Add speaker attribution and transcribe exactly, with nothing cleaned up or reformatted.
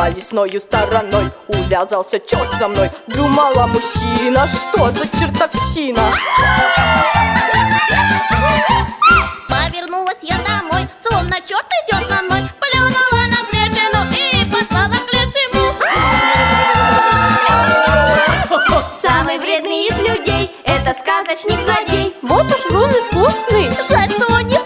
Speaker 1: Пошла лесною стороной, увязался черт за мной. Думала, мужчина, что за чертовщина?
Speaker 2: Повернулась я домой, словно черт идет за мной. Плюнула на Грешину и послала к лешему.
Speaker 3: Самый вредный из людей — это сказочник-злодей.
Speaker 1: Вот уж он искусный.
Speaker 2: Жаль, что он не